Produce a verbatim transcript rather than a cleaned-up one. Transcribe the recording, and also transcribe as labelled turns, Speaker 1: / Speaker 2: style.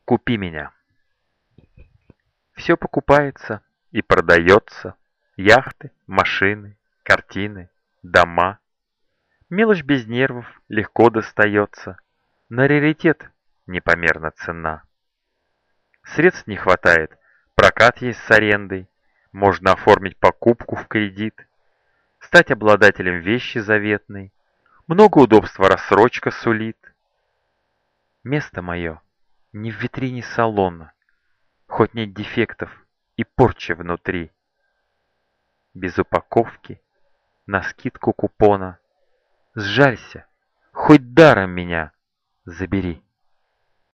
Speaker 1: Купи меня. Все покупается и продается. Яхты, машины, картины, дома. Мелочь без нервов легко достается. На раритет непомерна цена. Средств не хватает, прокат есть с арендой. Можно оформить покупку в кредит. Стать обладателем вещи заветной. Много удобства рассрочка сулит. Место мое не в витрине салона, хоть нет дефектов и порчи внутри. Без упаковки, навскидку купона. Сжалься, хоть даром меня забери.